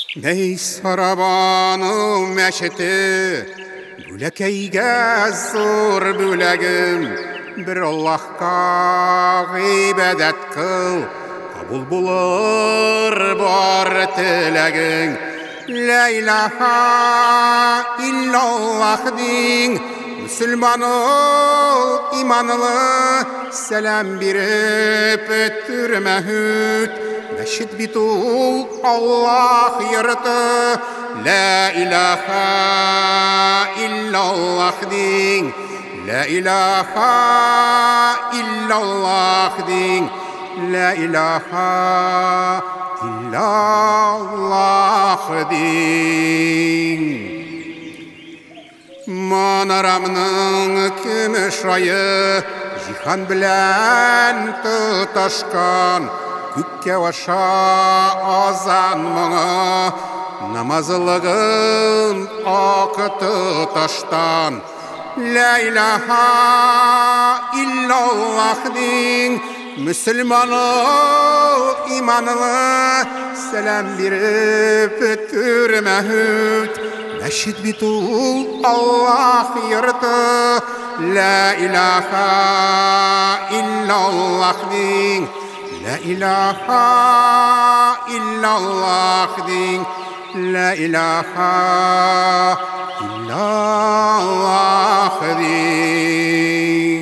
Ey Sarabanı meşiti, bülekeyge zor bülegim, bir Allah'ka ibadet kıl, kabul bulur bar tilegin. La ilahe illallah din, Müslüman ol, imanlı, selam birip türme hüt. Neşit bitul Allah yırtı, la ilahe illallah din, la ilahe illallah din, la ilahe illallah din. Manaramның kümüş ayı, jihan bilen tutuşkan, Kükke vaşa azan mına, namazılığın akıtı taştan. La ilahe illallah din, Müslüman ol, imanlı, selam birip türme hüt. Neşit bitul Allah yırtı, la ilahe illallah din, la ilahe illallah din, la ilahe illallah din.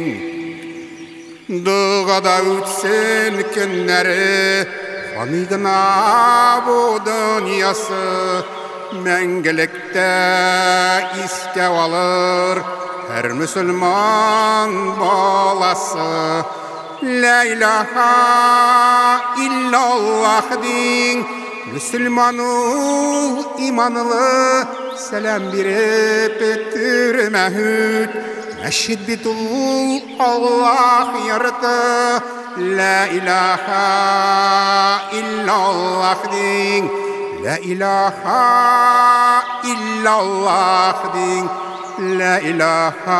Dağda ütsen günleri, fanigna bu dünyası, Mengelikte istev alır her Müslüman balası. La ilahe illallah din, Müslüman ol, imanlı, selam birip türme hüt. Neşit bitul Allah yırtı, la ilahe illallah din, la ilahe illallah din, la ilahe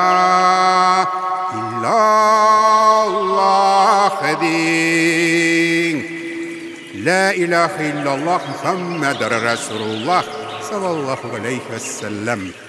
illallah din. La ilahe illallah Muhammed Resulullah sallallahu aleyhi ve sellem.